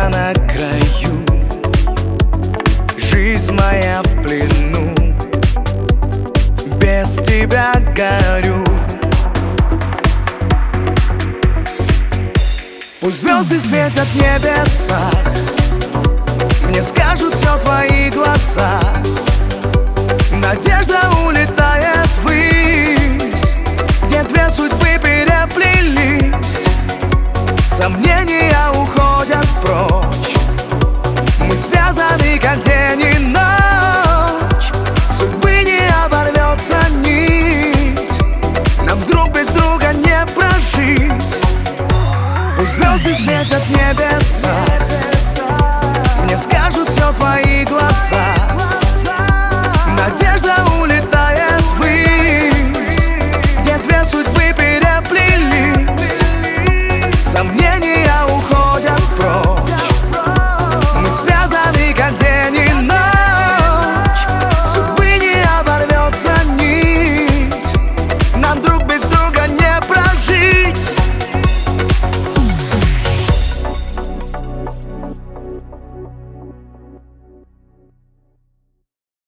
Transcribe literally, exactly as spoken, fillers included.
я на краю, жизнь моя в плену, без тебя горю. Пусть звезды светят в небесах, мне скажут все твои глаза. Надежда улетает ввысь, где две судьбы переплелись.